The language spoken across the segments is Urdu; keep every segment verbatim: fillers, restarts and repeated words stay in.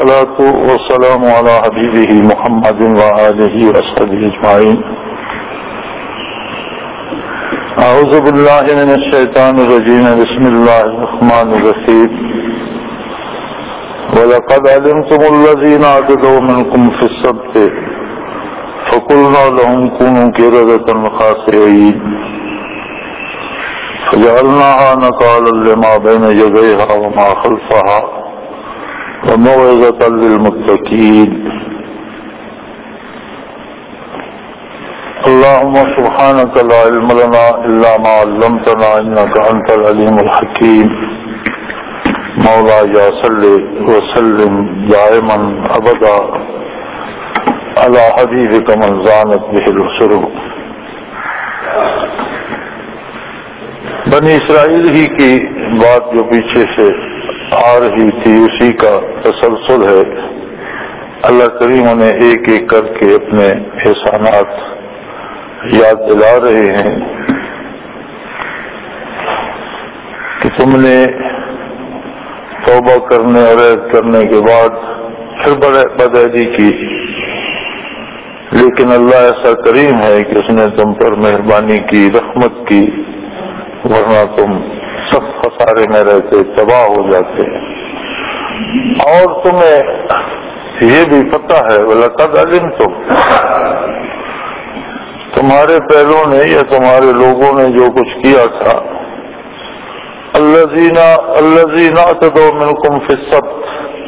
والصلاة والسلام على حبيبه محمد وآله وصحبه أجمعين. أعوذ بالله من الشيطان الرجيم. بسم الله الرحمن الرحيم. ولقد علمتم الذين اعتدوا منكم في السبت فقلنا لهم كونوا قردة خاسئين فجعلناها نكالا لما بين يديها وما خلفها وموعظة للمتقين. اللهم سبحانك لا علم لنا إلا ما علمتنا إنك أنت العليم الحكيم. مولاي صل وسلم دائما أبدا على حبيبك من زانت به الأسر. بنی اسرائیل ہی کی بات جو پیچھے سے آ رہی تھی اسی کا تسلسل ہے. اللہ کریم انہیں ایک ایک کر کے اپنے احسانات یاد دلا رہے ہیں کہ تم نے توبہ کرنے اور عہد کرنے کے بعد پھر بدعہدی کی، لیکن اللہ ایسا کریم ہے کہ اس نے تم پر مہربانی کی، رحمت کی، ورنہ تم سخت خسارے میں رہتے، تباہ ہو جاتے. اور تمہیں یہ بھی پتہ ہے وَلَقَدْ عَلِمْتُمْ، تمہارے پہلوں نے یا تمہارے لوگوں نے جو کچھ کیا تھا، الَّذِينَ الَّذِينَ اعْتَدَوْا مِنْكُمْ فِي السَّبْتِ،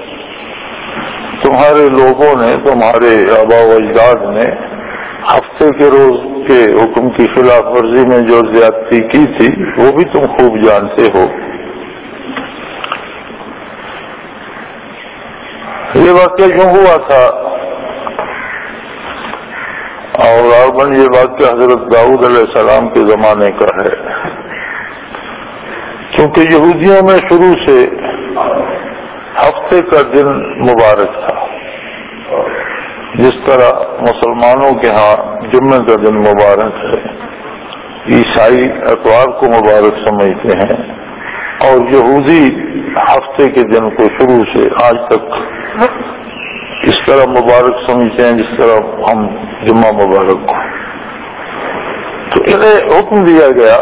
تمہارے لوگوں نے، تمہارے آباء و اجداد نے ہفتے کے روز کے حکم کی خلاف ورزی میں جو زیادتی کی تھی وہ بھی تم خوب جانتے ہو. یہ واقعہ یوں ہوا تھا، اور غالباً یہ واقعہ حضرت داؤد علیہ السلام کے زمانے کا ہے، کیونکہ یہودیوں میں شروع سے ہفتے کا دن مبارک تھا، جس طرح مسلمانوں کے ہاں جمعہ کا دن مبارک ہے، عیسائی اتوار کو مبارک سمجھتے ہیں، اور یہودی ہفتے کے دن کو شروع سے آج تک اس طرح مبارک سمجھتے ہیں جس طرح ہم جمعہ مبارک کو. تو انہیں حکم دیا گیا،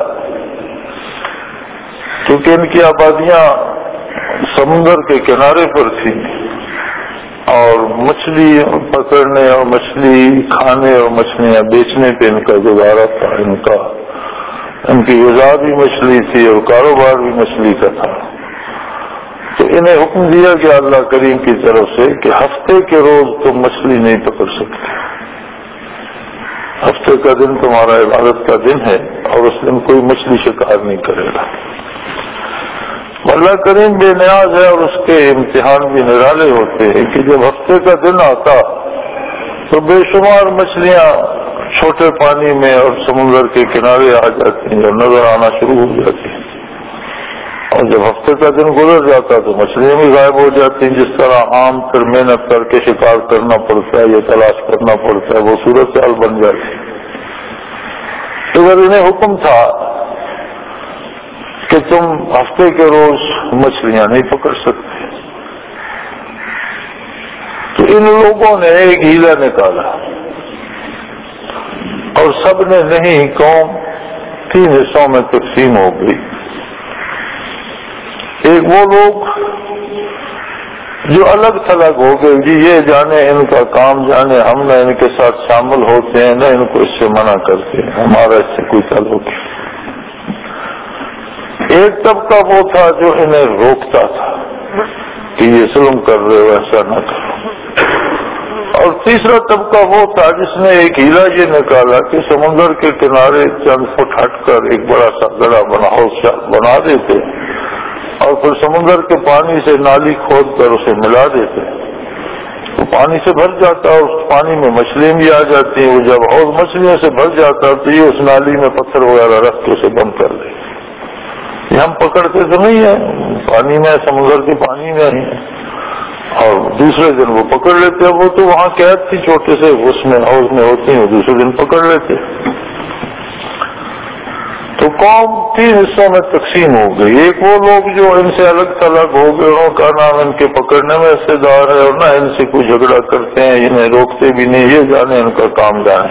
کیونکہ ان کی آبادیاں سمندر کے کنارے پر تھیں، اور مچھلی پکڑنے اور مچھلی کھانے اور مچھلیاں بیچنے پہ ان کا گزارا تھا. ان کا ان کی غذا بھی مچھلی تھی اور کاروبار بھی مچھلی کا تھا. تو انہیں حکم دیا گیا اللہ کریم کی طرف سے کہ ہفتے کے روز تم مچھلی نہیں پکڑ سکتے. ہفتے کا دن تمہارا عبادت کا دن ہے اور اس دن کوئی مچھلی شکار نہیں کرے گا. اللہ کریم بے نیاز ہے اور اس کے امتحان بھی نرالے ہوتے ہیں کہ جب ہفتے کا دن آتا تو بے شمار مچھلیاں چھوٹے پانی میں اور سمندر کے کنارے آ جاتی ہیں اور نظر آنا شروع ہو جاتی ہیں، اور جب ہفتے کا دن گزر جاتا تو مچھلیاں بھی غائب ہو جاتی ہیں. جس طرح عام پھر محنت کر کے شکار کرنا پڑتا ہے، یہ تلاش کرنا پڑتا ہے، وہ صورت حال بن جاتی ہے. تو اگر انہیں حکم تھا کہ تم ہفتے کے روز مچھلیاں نہیں پکڑ سکتے، تو ان لوگوں نے ایک ہیلا نکالا اور سب نے نہیں قوم تین حصوں میں تقسیم ہو گئی. ایک وہ لوگ جو الگ تھلگ ہو گئے، جی یہ جانے ان کا کام جانے، ہم نہ ان کے ساتھ شامل ہوتے ہیں نہ ان کو اس سے منع کرتے ہیں، ہمارا اس سے کوئی تعلق نہیں. ایک طبقہ وہ تھا جو انہیں روکتا تھا کہ یہ ظلم کر رہے ہو، ایسا نہ کرو. اور تیسرا طبقہ وہ تھا جس نے ایک ہیلا یہ نکالا کہ سمندر کے کنارے چند فٹ ہٹ کر ایک بڑا سا گڑھا بنا بنا دیتے اور پھر سمندر کے پانی سے نالی کھود کر اسے ملا دیتے. وہ پانی سے بھر جاتا اور اس پانی میں مچھلیاں بھی آ جاتی ہیں. وہ جب اور مچھلیوں سے بھر جاتا تو یہ اس نالی میں پتھر وغیرہ رکھ کے اسے بند کر دیتے. یہ ہم پکڑتے تو نہیں ہیں، پانی میں، سمندر کے پانی میں ہی ہیں، اور دوسرے دن وہ پکڑ لیتے ہیں. وہ تو وہاں قید تھی چھوٹے سے اس میں حوض میں ہوتی ہیں، وہ دوسرے دن پکڑ لیتے. تو تو قوم تین حصوں میں تقسیم ہو گئی. ایک وہ لوگ جو ان سے الگ تھلگ ہو گئے، ان کا نام ان کے پکڑنے میں حصے دار ہے اور نہ ان سے کوئی جھگڑا کرتے ہیں، انہیں روکتے بھی نہیں، یہ جانے ان کا کام جانے.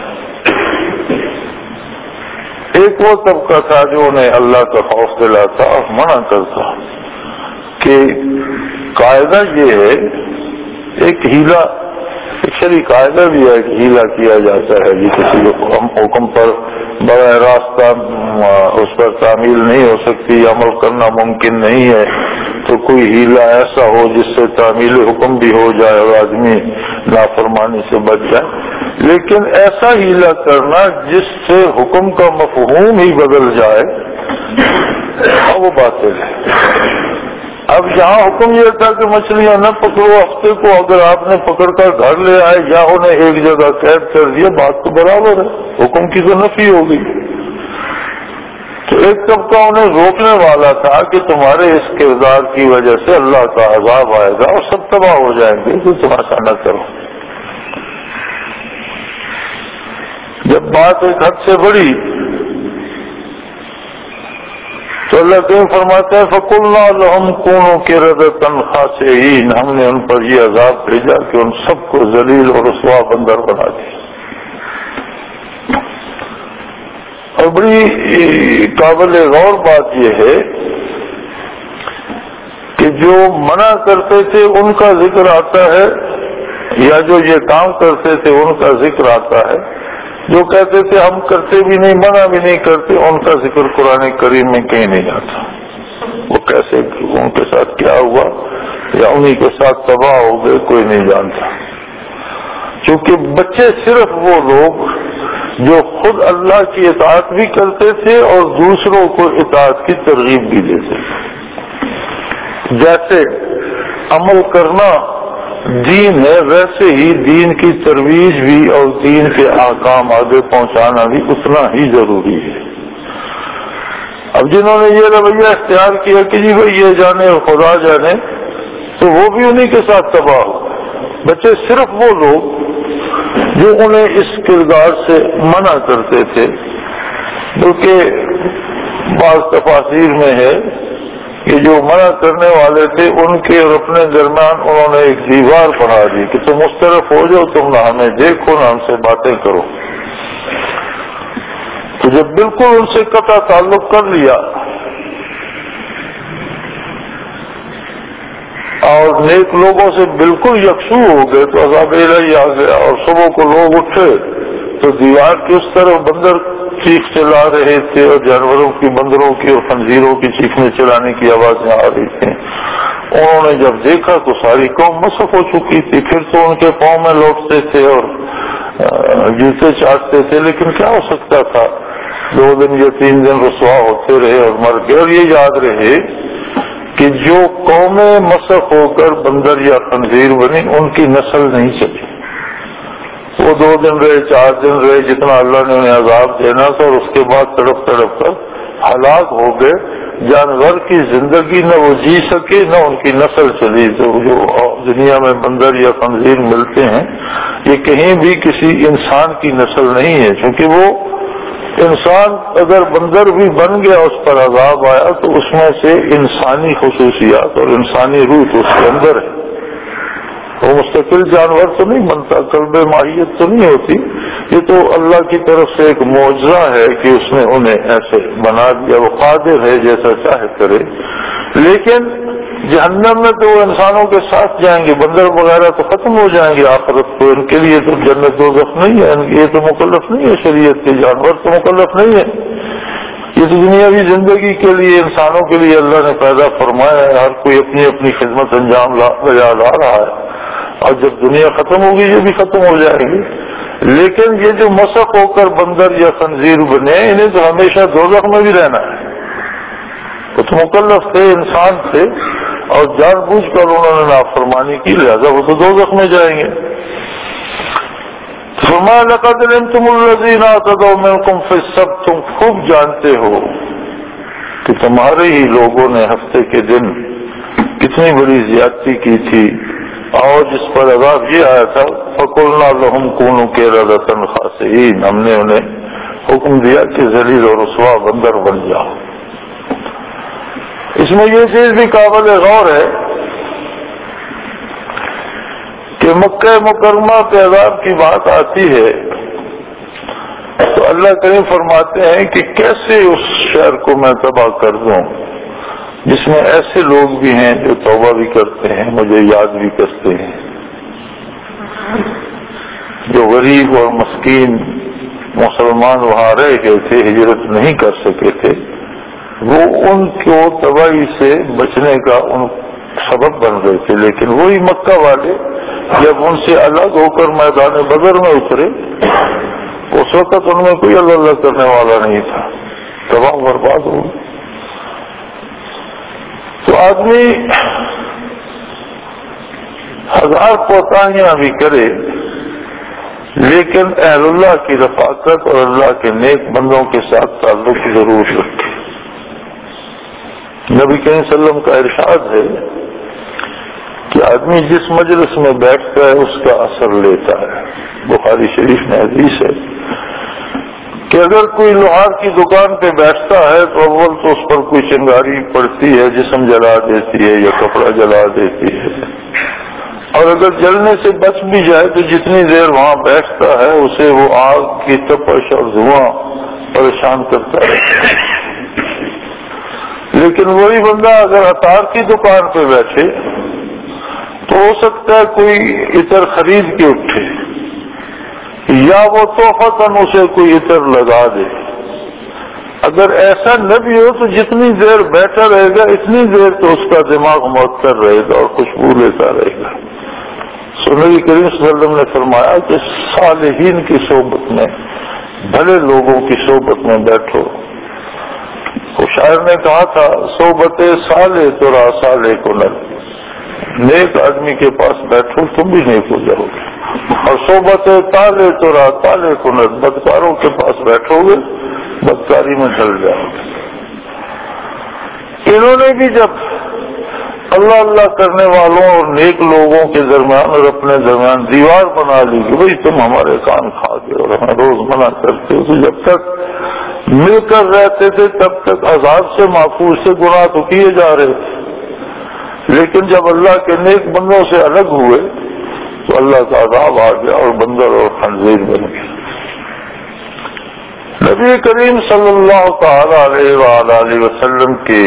ایک وہ طبقہ تھا جو انہیں اللہ کا خوف دلاتا اور منع کرتا کہ قاعدہ یہ ہے، ایک ہیلا، ایک شرعی قاعدہ بھی ہے کہ ہیلا کیا جاتا ہے جی کسی حکم پر براہ راست اس پر تعمیل نہیں ہو سکتی، عمل کرنا ممکن نہیں ہے، تو کوئی ہیلا ایسا ہو جس سے تعمیل حکم بھی ہو جائے اور آدمی نافرمانی سے بچ جائے. لیکن ایسا ہیلا کرنا جس سے حکم کا مفہوم ہی بدل جائے وہ باطل ہے. اب یہاں حکم یہ تھا کہ مچھلیاں نہ پکڑو، ہفتے کو اگر آپ نے پکڑ کر گھر لے آئے یا انہیں ایک جگہ قید کر دیا، بات تو برابر ہے، حکم کی تو نفی ہوگی. تو ایک طبقہ انہیں روکنے والا تھا کہ تمہارے اس کردار کی وجہ سے اللہ کا عذاب آئے گا اور سب تباہ ہو جائیں گے، تو تم ایسا نہ کرو. جب بات ایک حد سے بڑی تو اللہ تعالیٰ فرماتا ہے فَقُلْنَا لَهُمْ كُونُوا قِرَدَةً خَاسِئِينَ، ہم نے ان پر یہ عذاب بھیجا کہ ان سب کو ذلیل اور رسوا بندر بنا دیا. اور بڑی قابل غور بات یہ ہے کہ جو منع کرتے تھے ان کا ذکر آتا ہے، یا جو یہ کام کرتے تھے ان کا ذکر آتا ہے. جو کہتے تھے ہم کرتے بھی نہیں، منع بھی نہیں کرتے، ان کا ذکر قرآن کریم میں کہیں نہیں آتا. وہ کیسے ان کے ساتھ کیا ہوا یا انہی کے ساتھ تباہ ہو گئے کوئی نہیں جانتا. کیونکہ بچے صرف وہ لوگ جو خود اللہ کی اطاعت بھی کرتے تھے اور دوسروں کو اطاعت کی ترغیب بھی دیتے تھے. جیسے عمل کرنا دین ہے، ویسے ہی دین کی ترویج بھی اور دین کے احکام آگے پہنچانا بھی اتنا ہی ضروری ہے. اب جنہوں نے یہ رویہ اختیار کیا کہ جی بھائی یہ جانے اور خدا جانے، تو وہ بھی انہی کے ساتھ تباہ ہو. بچے صرف وہ لوگ جو انہیں اس کردار سے منع کرتے تھے، بلکہ بعض تفاسیر میں ہے کہ جو منع کرنے والے تھے ان کے اور اپنے درمیان انہوں نے ایک دیوار بنا دی کہ تم اس طرف ہو جاؤ، تم نہ ہمیں دیکھو نہ ہم سے باتیں کرو. تو جب بالکل ان سے قطع تعلق کر لیا اور نیک لوگوں سے بالکل یکسو ہو گئے تو عذاب الہی آ گیا. اور صبح کو لوگ اٹھے تو دیوار کی اس طرف بندر چیخ چلا رہے تھے اور جانوروں کی، بندروں کی اور خنزیروں کی چیخنے چلانے کی آوازیں آ رہی تھیں. انہوں نے جب دیکھا تو ساری قوم مسخ ہو چکی تھی. پھر تو ان کے پاؤں میں لوٹتے تھے اور جوتے چاٹتے تھے، لیکن کیا ہو سکتا تھا، دو دن یا تین دن رسوا ہوتے رہے اور مر گئے. اور یہ یاد رہے کہ جو قومیں مسخ ہو کر بندر یا خنزیر بنی ان کی نسل نہیں چلی. وہ دو دن رہے، چار دن رہے، جتنا اللہ نے انہیں عذاب دینا تھا، اور اس کے بعد تڑپ تڑپ کر ہلاک ہو گئے. جانور کی زندگی نہ وہ جی سکے نہ ان کی نسل چلی. تو جو دنیا میں بندر یا خنزیر ملتے ہیں یہ کہیں بھی کسی انسان کی نسل نہیں ہے، کیونکہ وہ انسان اگر بندر بھی بن گیا اس پر عذاب آیا تو اس میں سے انسانی خصوصیات اور انسانی روح تو اس کے اندر ہے. وہ مستقل جانور تو نہیں بنتا، قلب ماہیت تو نہیں ہوتی. یہ تو اللہ کی طرف سے ایک معجزہ ہے کہ اس نے انہیں ایسے بنا دیا. وہ قادر ہے جیسا چاہے کرے. لیکن جہنم میں تو وہ انسانوں کے ساتھ جائیں گے، بندر وغیرہ تو ختم ہو جائیں گے آخرت کو. ان کے لیے تو جنت دوزخ نہیں ہے، یہ تو مکلف نہیں ہے شریعت کے. جانور تو مکلف نہیں ہے. یہ تو دنیاوی زندگی کے لیے انسانوں کے لیے اللہ نے پیدا فرمایا ہے. ہر کوئی اپنی اپنی خدمت انجام لگا لا رہا ہے، اور جب دنیا ختم ہوگی یہ بھی ختم ہو جائے گی. لیکن یہ جو مسخ ہو کر بندر یا خنزیر بنے، انہیں تو ہمیشہ دوزخ میں بھی رہنا ہے. وہ تو مکلف تھے، انسان تھے، اور جان بوجھ کر انہوں نے نافرمانی کی، لہذا وہ تو دوزخ میں جائیں گے. فرمایا لقد علمتم الذین اعتدوا منکم فی السبت، تم خوب جانتے ہو کہ تمہارے ہی لوگوں نے ہفتے کے دن کتنی بڑی زیادتی کی تھی، اور جس پر عذاب یہ آیا تھا فَقُلْنَا لَهُمْ كُونُوا قِرَدَةً خَاسِئِينَ، ہم نے انہیں حکم دیا کہ ذلیل اور رسوا بندر بن جاؤ۔ اس میں یہ چیز بھی قابل غور ہے کہ مکہ مکرمہ کے عذاب کی بات آتی ہے تو اللہ کریم فرماتے ہیں کہ کیسے اس شہر کو میں تباہ کر دوں جس میں ایسے لوگ بھی ہیں جو توبہ بھی کرتے ہیں، مجھے یاد بھی کرتے ہیں، جو غریب اور مسکین مسلمان وہاں رہ گئے تھے، ہجرت نہیں کر سکے تھے، وہ ان کو تباہی سے بچنے کا ان سبب بن گئے تھے۔ لیکن وہی مکہ والے جب ان سے الگ ہو کر میدان بدر میں اترے، اس وقت ان میں کوئی اللہ اللہ کرنے والا نہیں تھا، تباہ برباد ہو گئے۔ تو آدمی ہزار کوتاہیاں بھی کرے لیکن اہل اللہ کی رفاقت اور اللہ کے نیک بندوں کے ساتھ تعلق ضرور رکھے۔ نبی کریم صلی اللہ علیہ وسلم کا ارشاد ہے کہ آدمی جس مجلس میں بیٹھتا ہے اس کا اثر لیتا ہے۔ بخاری شریف میں حدیث ہے کہ اگر کوئی لوہار کی دکان پہ بیٹھتا ہے تو اول تو اس پر کوئی چنگاری پڑتی ہے، جسم جلا دیتی ہے یا کپڑا جلا دیتی ہے، اور اگر جلنے سے بچ بھی جائے تو جتنی دیر وہاں بیٹھتا ہے اسے وہ آگ کی تپش اور دھواں پریشان کرتا ہے۔ لیکن وہی بندہ اگر عطار کی دکان پہ بیٹھے تو ہو سکتا ہے کوئی عطر خرید کے اٹھے یا وہ تحفتاً اسے کوئی عطر لگا دے۔ اگر ایسا نہ بھی ہو تو جتنی دیر بیٹھا رہے گا اتنی دیر تو اس کا دماغ معطر رہے گا اور خوشبو لیتا رہے گا۔ سو نبی کریم صلی اللہ علیہ وسلم نے فرمایا کہ صالحین کی صحبت میں، بھلے لوگوں کی صحبت میں بیٹھو۔ تو شاعر نے کہا تھا صحبت صالح تو را صالح کو نر، نیک آدمی کے پاس بیٹھو تم بھی نیک ہو جاؤ گے، اور صحبت تالے تو را تالے کو نر، بدکاروں کے پاس بیٹھو گے بدکاری میں ڈل جاؤ گے۔ انہوں نے بھی جب اللہ اللہ کرنے والوں اور نیک لوگوں کے درمیان اور اپنے درمیان دیوار بنا لی کہ بھئی تم ہمارے کان کھا گئے اور ہمیں روز منع کرتے ہو، تو جب تک مل کر رہتے تھے تب تک عذاب سے محفوظ سے گناہ تو کیے جا رہے تھے، لیکن جب اللہ کے نیک بندوں سے الگ ہوئے تو اللہ کا عذاب آ گیا اور بندر اور خنزیر بن گئے۔ نبی کریم صلی اللہ تعالی علیہ وآلہ وسلم کے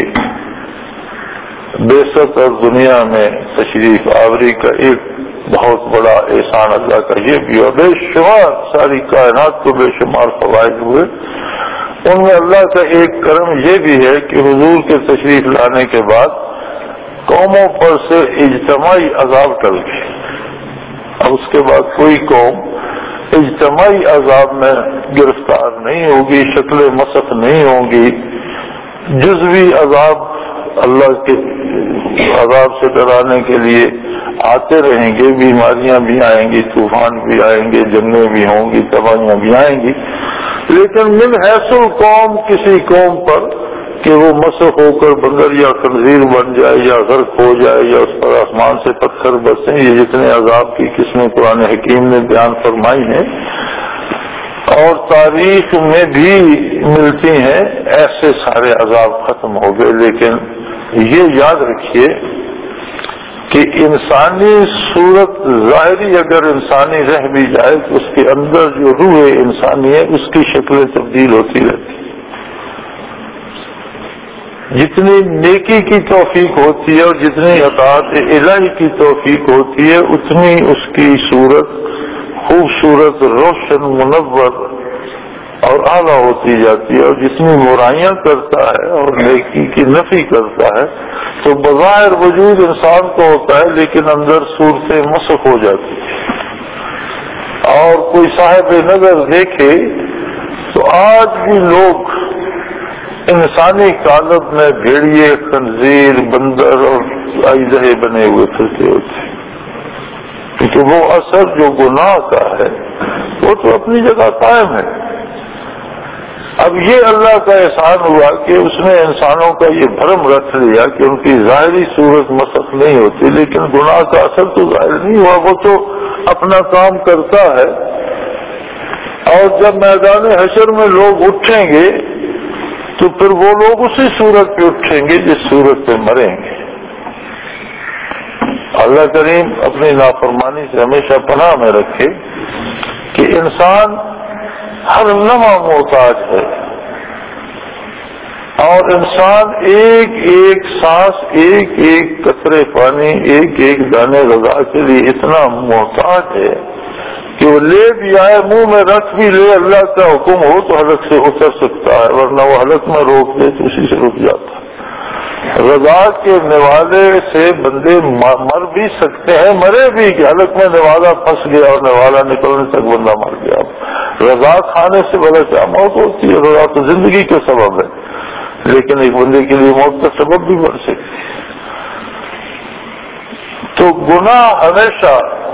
بیست اور دنیا میں تشریف آوری کا ایک بہت بڑا احسان اللہ کا یہ بھی اور بے شمار ساری کائنات کو بے شمار فوائد ہوئے، ان میں اللہ کا ایک کرم یہ بھی ہے کہ حضور کے تشریف لانے کے بعد قوموں پر سے اجتماعی عذاب ٹل گئے۔ اب اس کے بعد کوئی قوم اجتماعی عذاب میں گرفتار نہیں ہوگی، شکل مسخ نہیں ہوگی، جزوی عذاب اللہ کے عذاب سے ڈرانے کے لیے آتے رہیں گے، بیماریاں بھی آئیں گی، طوفان بھی آئیں گے، جنگیں بھی ہوں گی، تباہیاں بھی آئیں گی، لیکن من حیث القوم کسی قوم پر کہ وہ مسخ ہو کر بندر یا خنزیر بن جائے یا غرق ہو جائے یا اس پر آسمان سے پتھر برسیں، یہ جتنے عذاب کی قسمیں قرآن حکیم نے بیان فرمائی ہیں اور تاریخ میں بھی ملتی ہیں، ایسے سارے عذاب ختم ہو گئے۔ لیکن یہ یاد رکھیے کہ انسانی صورت ظاہری اگر انسانی رہ بھی جائے تو اس کے اندر جو روح انسانی ہے اس کی شکلیں تبدیل ہوتی رہتی، جتنی نیکی کی توفیق ہوتی ہے اور جتنی اطاعت الہی کی توفیق ہوتی ہے اتنی اس کی صورت خوبصورت، روشن، منور اور اعلیٰ ہوتی جاتی ہے، اور جتنی برائیاں کرتا ہے اور نیکی کی نفی کرتا ہے تو بظاہر وجود انسان کو ہوتا ہے لیکن اندر صورتیں مسخ ہو جاتی ہیں۔ اور کوئی صاحب نظر دیکھے تو آج بھی لوگ انسانی قالب میں بھیڑیے، خنزیر، بندر اور اژدہے بنے ہوئے پھرتے ہوتے ہیں، کیونکہ وہ اثر جو گناہ کا ہے وہ تو اپنی جگہ قائم ہے۔ اب یہ اللہ کا احسان ہوا کہ اس نے انسانوں کا یہ بھرم رکھ لیا کہ ان کی ظاہری صورت مسخ نہیں ہوتی، لیکن گناہ کا اثر تو ظاہر نہیں ہوا، وہ تو اپنا کام کرتا ہے۔ اور جب میدان حشر میں لوگ اٹھیں گے تو پھر وہ لوگ اسی صورت پہ اٹھیں گے جس صورت پہ مریں گے۔ اللہ کریم اپنی نافرمانی سے ہمیشہ پناہ میں رکھے کہ انسان ہر لمحہ محتاج ہے، اور انسان ایک ایک سانس، ایک ایک قطرے پانی، ایک ایک دانے غذا کے لیے اتنا محتاج ہے کہ وہ لے بھی آئے، منہ میں رکھ بھی لے، اللہ کا حکم ہو تو حلق سے اتر سکتا ہے، ورنہ وہ حلق میں روک دے تو اسی سے رک جاتا ہے۔ رضا کے نوالے سے بندے مر بھی سکتے ہیں، مرے بھی کہ حلق میں نوالا پھنس گیا اور نوالا نکلنے تک بندہ مر گیا۔ رضا کھانے سے بڑا کیا موت ہوتی ہے؟ رضا تو زندگی کا سبب ہے، لیکن ایک بندے کے لیے موت کا سبب بھی بن سکتی ہے۔ تو گناہ ہمیشہ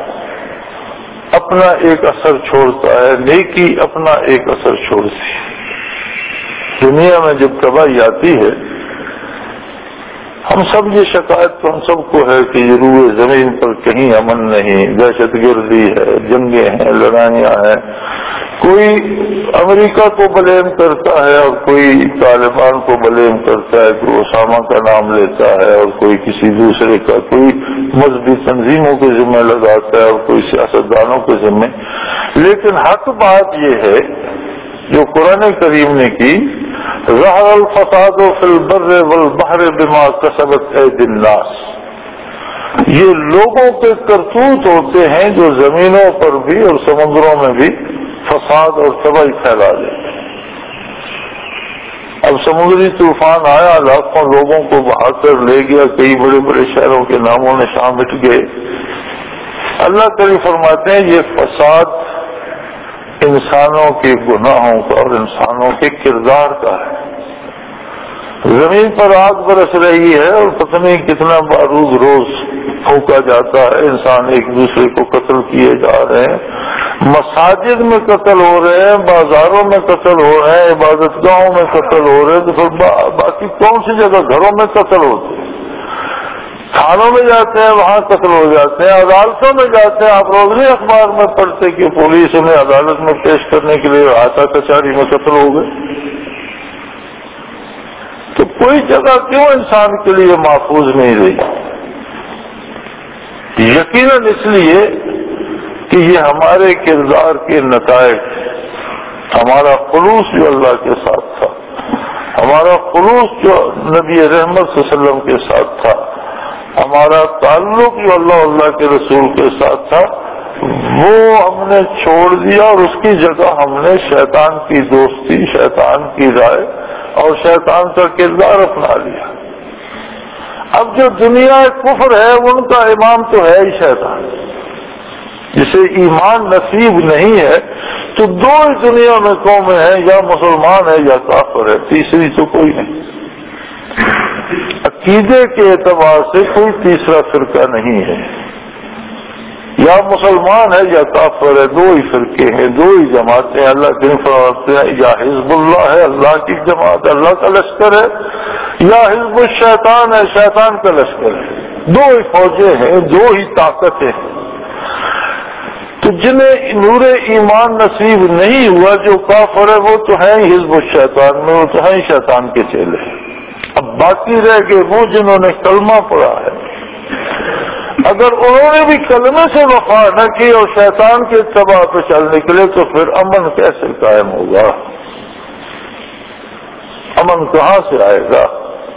اپنا ایک اثر چھوڑتا ہے، نیکی اپنا ایک اثر چھوڑتی ہے۔ دنیا میں جب تباہی آتی ہے، ہم سب یہ شکایت تو ہم سب کو ہے کہ یہ روئے زمین پر کہیں امن نہیں، دہشت گردی ہے، جنگیں ہیں، لڑائیاں ہیں۔ کوئی امریکہ کو بلیم کرتا ہے اور کوئی طالبان کو بلیم کرتا ہے، کوئی اسامہ کا نام لیتا ہے اور کوئی کسی دوسرے کا، کوئی مذہبی تنظیموں کے ذمہ لگاتا ہے اور کوئی سیاستدانوں کے ذمہ۔ لیکن حق بات یہ ہے جو قرآن کریم نے کی، ظہر الفساد فی البر والبحر بما کسبت ایدی الناس، یہ لوگوں کے کرتوت ہوتے ہیں جو زمینوں پر بھی اور سمندروں میں بھی فساد اور تباہی پھیلا دیتے ہیں۔ اب سمندری طوفان آیا، لاکھوں لوگوں کو بہا کر لے گیا، کئی بڑے بڑے شہروں کے ناموں نشان مٹ گئے۔ اللہ تعالی فرماتے ہیں یہ فساد انسانوں کے گناہوں کا اور انسانوں کے کردار کا ہے۔ زمین پر آگ برس رہی ہے اور پتہ نہیں کتنا بارود روز پھونکا جاتا ہے، انسان ایک دوسرے کو قتل کیے جا رہے ہیں، مساجد میں قتل ہو رہے ہیں، بازاروں میں قتل ہو رہے ہیں، عبادت گاہوں میں قتل ہو رہے ہیں، تو پھر با... باقی کون سی جگہ گھروں میں قتل ہوتے ہیں، تھانوں میں جاتے ہیں وہاں قتل ہو جاتے ہیں، عدالتوں میں جاتے ہیں۔ آپ روز نہیں اخبار میں پڑھتے کہ پولیس انہیں عدالت میں پیش کرنے کے لیے احاطہ کچہری میں قتل ہو گئے۔ تو کوئی جگہ کیوں انسان کے لیے محفوظ نہیں رہی؟ یقیناً اس لیے کہ یہ ہمارے کردار کے نتائج، ہمارا خلوص جو اللہ کے ساتھ تھا، ہمارا خلوص جو نبی رحمت صلی اللہ علیہ وسلم کے ساتھ تھا، ہمارا تعلق جو اللہ اللہ کے رسول کے ساتھ تھا، وہ ہم نے چھوڑ دیا اور اس کی جگہ ہم نے شیطان کی دوستی، شیطان کی رائے اور شیطان کا کردار اپنا لیا۔ اب جو دنیا کفر ہے ان کا امام تو ہے ہی شیطان، جسے ایمان نصیب نہیں ہے تو دو ہی دنیا میں قومیں ہیں، یا مسلمان ہے یا کافر ہے، تیسری تو کوئی نہیں۔ عقیدے کے اعتبار سے کوئی تیسرا فرقہ نہیں ہے، یا مسلمان ہے یا کافر ہے، دو ہی فرقے ہیں، دو ہی جماعتیں۔ اللہ کے فرماتے ہیں یا حزب اللہ ہے، اللہ کی جماعت، اللہ کا لشکر ہے، یا حزب الشیطان ہے، شیطان کا لشکر ہے۔ دو ہی فوجیں ہیں، دو ہی طاقتیں ہیں۔ تو جنہیں نور ایمان نصیب نہیں ہوا، جو کافر ہے وہ تو ہیں حزب الشیطان میں، وہ تو ہیں شیطان کے چیلے۔ اب باقی رہ گئے وہ جنہوں نے کلمہ پڑھا ہے، اگر انہوں نے بھی کلمے سے وفا نہ کی اور شیطان کے اتباع پہ چل نکلے تو پھر امن کیسے قائم ہوگا؟ امن کہاں سے آئے گا؟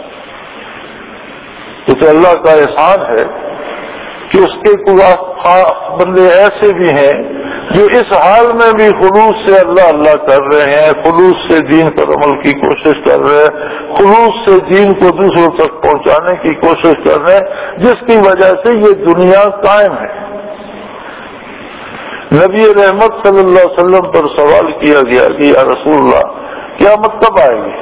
تو اللہ کا احسان ہے کہ اس کے کچھ بندے ایسے بھی ہیں جو اس حال میں بھی خلوص سے اللہ اللہ کر رہے ہیں، خلوص سے دین پر عمل کی کوشش کر رہے ہیں، خلوص سے دین کو دوسروں تک پہنچانے کی کوشش کر رہے ہیں، جس کی وجہ سے یہ دنیا قائم ہے۔ نبی رحمت صلی اللہ علیہ وسلم پر سوال کیا گیا کہ یا رسول اللہ قیامت کب آئے گی؟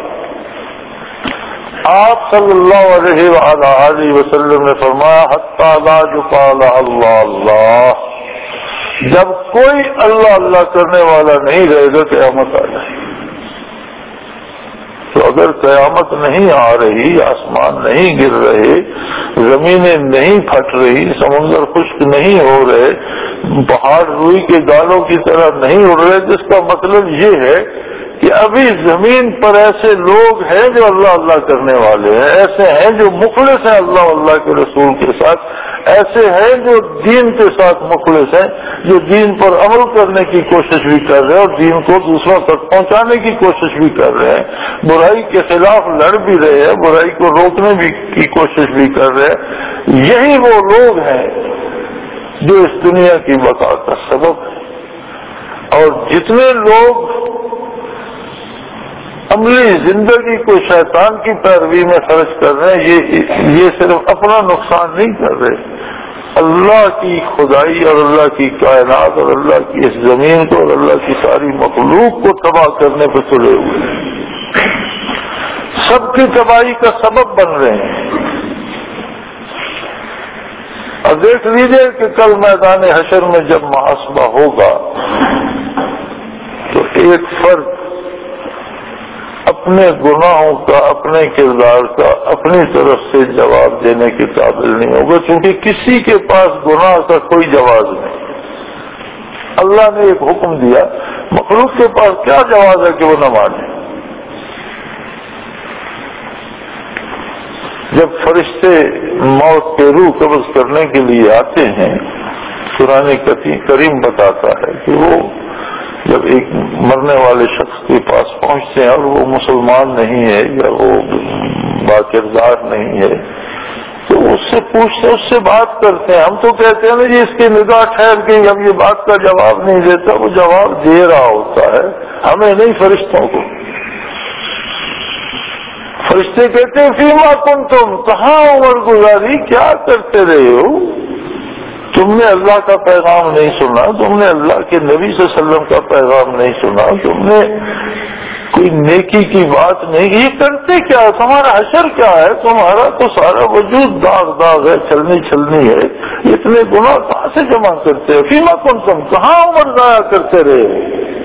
آپ صلی اللہ علیہ وآلہ وسلم نے فرمایا حتی لا یقال اللہ اللہ، جب کوئی اللہ اللہ کرنے والا نہیں رہے گا قیامت آ جائے گی۔ تو اگر قیامت نہیں آ رہی، آسمان نہیں گر رہے، زمینیں نہیں پھٹ رہی، سمندر خشک نہیں ہو رہے، پہاڑ روئی کے گالوں کی طرح نہیں اڑ رہے، جس کا مطلب یہ ہے کہ ابھی زمین پر ایسے لوگ ہیں جو اللہ اللہ کرنے والے ہیں، ایسے ہیں جو مخلص ہیں اللہ اللہ کے رسول کے ساتھ، ایسے ہیں جو دین کے ساتھ مخلص ہیں، جو دین پر عمل کرنے کی کوشش بھی کر رہے ہیں اور دین کو دوسروں تک پہنچانے کی کوشش بھی کر رہے ہیں، برائی کے خلاف لڑ بھی رہے ہیں، برائی کو روکنے بھی کی کوشش بھی کر رہے ہیں۔ یہی وہ لوگ ہیں جو اس دنیا کی بقا کا سبب ہے۔ اور جتنے لوگ عملی زندگی کو شیطان کی پیروی میں خرچ کر رہے ہیں، یہ یہ صرف اپنا نقصان نہیں کر رہے، اللہ کی خدائی اور اللہ کی کائنات اور اللہ کی اس زمین کو اور اللہ کی ساری مخلوق کو تباہ کرنے پہ تلے ہوئے ہیں، سب کی تباہی کا سبب بن رہے ہیں۔ اور دیکھ لیجئے کہ کل میدان حشر میں جب محاسبہ ہوگا تو ایک فرد اپنے گناہوں کا، اپنے کردار کا اپنی طرف سے جواب دینے کے قابل نہیں ہوگا، کیونکہ کسی کے پاس گناہ کا کوئی جواز نہیں۔ اللہ نے ایک حکم دیا، مخلوق کے پاس کیا جواز ہے کہ وہ نہ مانے؟ جب فرشتے موت کے روح قبض کرنے کے لیے آتے ہیں، قرآن کریم بتاتا ہے کہ وہ جب ایک مرنے والے شخص کے پاس پہنچتے ہیں اور وہ مسلمان نہیں ہے یا وہ باکردار نہیں ہے تو اس سے پوچھتے، اس سے بات کرتے ہیں۔ ہم تو کہتے ہیں نا جی اس کی نگاہ ٹھہر گئی، اب یہ بات کا جواب نہیں دیتا، وہ جواب دے رہا ہوتا ہے، ہمیں نہیں، فرشتوں کو۔ فرشتے کہتے ہیں فیما کنتم، کہاں عمر گزاری، کیا کرتے رہے ہو؟ تم نے اللہ کا پیغام نہیں سنا، تم نے اللہ کے نبی صلی اللہ علیہ وسلم کا پیغام نہیں سنا، تم نے کوئی نیکی کی بات نہیں، یہ کرتے کیا؟ تمہارا حشر کیا ہے؟ تمہارا تو سارا وجود داغ داغ ہے، چھلنی چھلنی ہے، اتنے گناہ کہاں سے جمع کرتے ہو؟ فیما کنتم، کہاں عمر ضائع کرتے رہے؟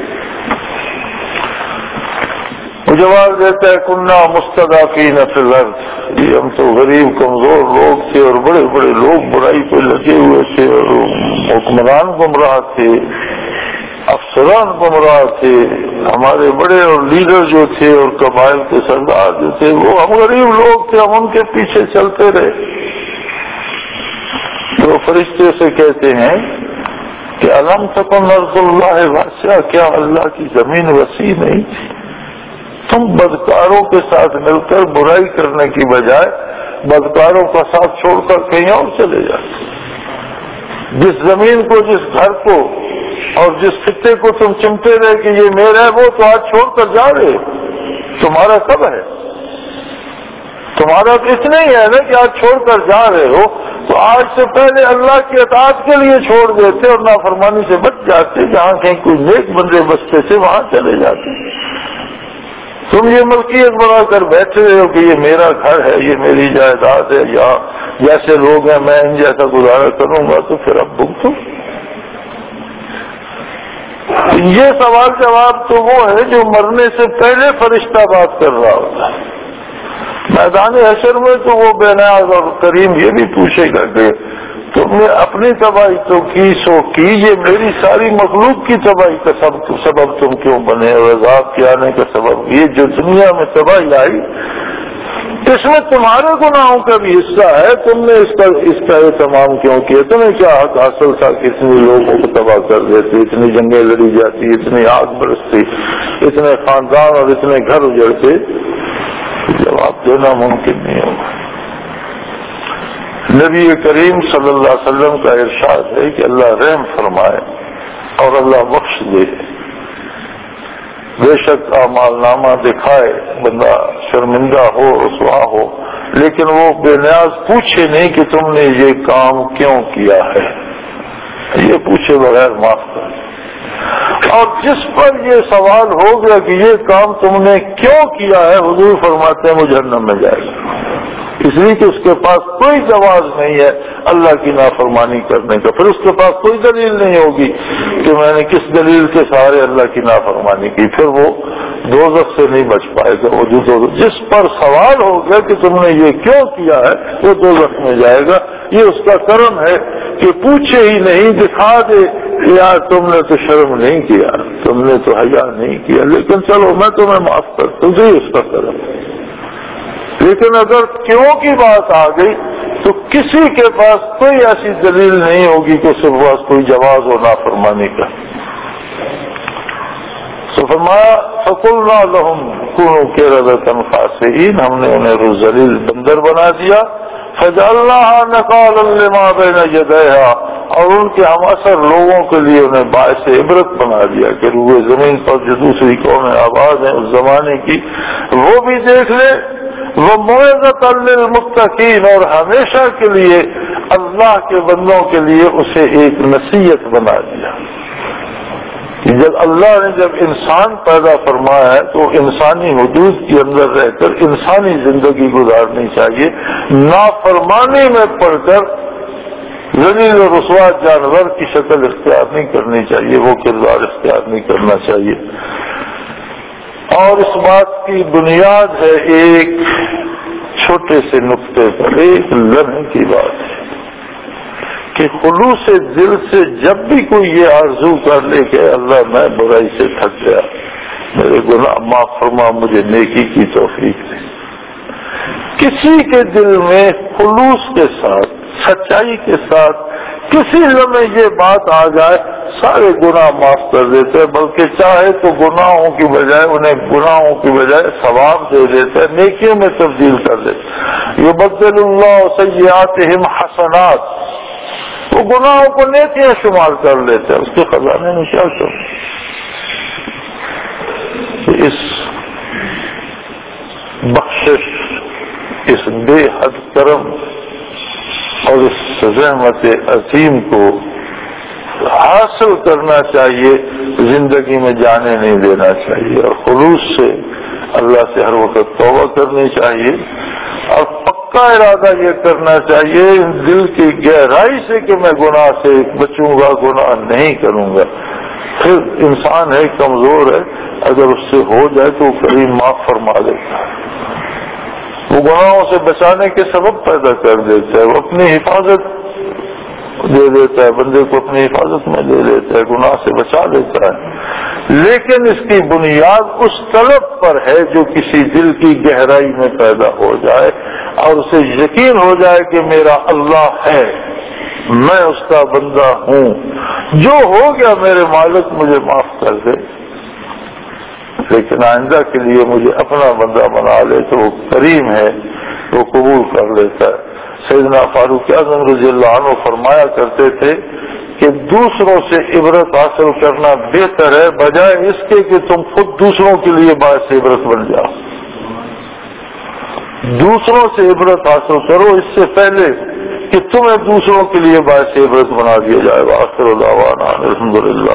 وہ جواب دیتا ہے کننا مستضعفین فی الارض، یہ ہم تو غریب کمزور لوگ تھے اور بڑے بڑے لوگ برائی پہ لگے ہوئے تھے اور حکمران گمراہ تھے، افسران گمراہ تھے، ہمارے بڑے اور لیڈر جو تھے اور قبائل کے سردار جو تھے وہ ہم غریب لوگ تھے، ہم ان کے پیچھے چلتے رہے۔ تو فرشتے سے کہتے ہیں کہ الم تکن ارض اللہ واسعہ، کیا اللہ کی زمین وسیع نہیں تھی؟ تم بدکاروں کے ساتھ مل کر برائی کرنے کی بجائے بدکاروں کا ساتھ چھوڑ کر کہیں اور چلے جاتے۔ جس زمین کو، جس گھر کو اور جس خطے کو تم چمتے رہے کہ یہ میرا ہے، وہ تو آج چھوڑ کر جا رہے، تمہارا کب ہے؟ تمہارا تو اتنا ہی ہے نا کہ آج چھوڑ کر جا رہے ہو، تو آج سے پہلے اللہ کی اطاعت کے لیے چھوڑ دیتے اور نافرمانی سے بچ جاتے، جہاں کہیں کوئی نیک بندے بچتے تھے وہاں چلے جاتے۔ تم یہ ملکیت بنا کر بیٹھے ہو کہ یہ میرا گھر ہے، یہ میری جائیداد ہے، یہاں جیسے لوگ ہیں میں ان جیسا گزارا کروں گا، تو پھر اب بھگتو۔ یہ سوال جواب تو وہ ہے جو مرنے سے پہلے فرشتہ بات کر رہا ہوتا ہے۔ میدان حشر میں تو وہ بے نیاز اور کریم یہ بھی پوچھے گا کہ تم نے اپنی تباہی تو کی سو کی، یہ میری ساری مخلوق کی تباہی کا سبب تم کیوں بنے، اور عذاب کے آنے کا سبب یہ جو دنیا میں تباہی آئی اس میں تمہارے گناہوں کا بھی حصہ ہے، تم نے اس کا اس کا اہتمام کیوں کیا؟ تمہیں کیا حق حاصل تھا کہ اتنے لوگوں کو تباہ کر دیتے، اتنی جنگیں لڑی جاتی، اتنی آگ برستی، اتنے خاندان اور اتنے گھر اجڑتے؟ جواب دینا ممکن نہیں ہوگا۔ نبی کریم صلی اللہ علیہ وسلم کا ارشاد ہے کہ اللہ رحم فرمائے اور اللہ بخش دے، بے شک اعمال نامہ دکھائے بندہ شرمندہ ہو، رسوا ہو، لیکن وہ بے نیاز پوچھے نہیں کہ تم نے یہ کام کیوں کیا ہے، یہ پوچھے بغیر معاف کر۔ اور جس پر یہ سوال ہو گیا کہ یہ کام تم نے کیوں کیا ہے، حضور فرماتے ہیں وہ جہنم میں جائے گا، اس لیے کہ اس کے پاس کوئی جواز نہیں ہے۔ اللہ کی نافرمانی کرنے کا، پھر اس کے پاس کوئی دلیل نہیں ہوگی کہ میں نے کس دلیل کے سہارے اللہ کی نافرمانی کی، پھر وہ دوزخ سے نہیں بچ پائے گا۔ وہ جو جس پر سوال ہو گیا کہ تم نے یہ کیوں کیا ہے وہ دوزخ میں جائے گا۔ یہ اس کا کرم ہے کہ پوچھے ہی نہیں، دکھا دے یار تم نے تو شرم نہیں کیا، تم نے تو حیا نہیں کیا، لیکن چلو میں تمہیں معاف کرتا ہوں، یہ اس کا کرم ہے۔ لیکن اگر کیوں کی بات آ گئی تو کسی کے پاس کوئی ایسی دلیل نہیں ہوگی کہ اس کے پاس کوئی جواز ہو نافرمانی کا۔ تو فرمایا فَقُلْنَا لَهُمْ كُونُوا قِرَدَةً خَاسِئِينَ، ہم نے انہیں ذلیل بندر بنا دیا۔ فَجَعَلْنَاهَا نَكَالًا لِمَا بَيْنَ يَدَيْهَا، اور ان کے ہم اثر لوگوں کے لیے انہیں باعث عبرت بنا دیا کہ روئے زمین پر جو دوسری قومیں آباد ہیں اس زمانے کی وہ بھی دیکھ لے۔ وَمَوْعِظَةً لِّلْمُتَّقِينَ، اور ہمیشہ کے لیے اللہ کے بندوں کے لیے اسے ایک نصیحت بنا دیا۔ جب اللہ نے جب انسان پیدا فرمایا ہے تو انسانی حدود کے اندر رہ کر انسانی زندگی گزارنی چاہیے، نافرمانی میں پڑ کر ذلیل و رسوا جانور کی شکل اختیار نہیں کرنی چاہیے، وہ کردار اختیار نہیں کرنا چاہیے۔ اور اس بات کی بنیاد ہے ایک چھوٹے سے نقطے پر، ایک لمحے کی بات ہے کہ خلوص دل سے جب بھی کوئی یہ آرزو کر لے کہ اللہ میں برائی سے تھک گیا، میرے گناہ معاف فرما، مجھے نیکی کی توفیق دے، کسی کے دل میں خلوص کے ساتھ سچائی کے ساتھ کسی لمحے یہ بات آ جائے سارے گناہ معاف کر دیتے ہیں، بلکہ چاہے تو گناہوں کی بجائے انہیں گناہوں کی بجائے ثواب دے دیتے ہیں، نیکیوں میں تبدیل کر دیتے۔ یبدل اللہ سیئاتہم حسنات، وہ گناہوں کو نیکیاں شمار کر لیتے ہیں، اس کے خزانے میں کیا شو۔ اس بخشش، اس بے حد کرم اور اس زحمت عظیم کو حاصل کرنا چاہیے، زندگی میں جانے نہیں دینا چاہیے، اور خلوص سے اللہ سے ہر وقت توبہ کرنی چاہیے، اور پکا ارادہ یہ کرنا چاہیے دل کی گہرائی سے کہ میں گناہ سے بچوں گا، گناہ نہیں کروں گا۔ پھر انسان ہے، کمزور ہے، اگر اس سے ہو جائے تو کریم معاف فرما دیتا ہے، وہ گناہوں سے بچانے کے سبب پیدا کر دیتا ہے، وہ اپنی حفاظت دے دیتا ہے، بندے کو اپنی حفاظت میں دے دیتا ہے، گناہ سے بچا دیتا ہے، لیکن اس کی بنیاد اس طلب پر ہے جو کسی دل کی گہرائی میں پیدا ہو جائے اور اسے یقین ہو جائے کہ میرا اللہ ہے، میں اس کا بندہ ہوں، جو ہو گیا میرے مالک مجھے معاف کر دے، لیکن آئندہ کے لیے مجھے اپنا بندہ بنا لے، تو وہ کریم ہے، وہ قبول کر لیتا ہے۔ سیدنا فاروق اعظم رضی اللہ عنہ فرمایا کرتے تھے کہ دوسروں سے عبرت حاصل کرنا بہتر ہے بجائے اس کے کہ تم خود دوسروں کے لیے باعث عبرت بن جاؤ۔ دوسروں سے عبرت حاصل کرو اس سے پہلے کہ تمہیں دوسروں کے لیے باعث عبرت بنا دیا جائے۔ وآخر دعوانا الحمدللہ۔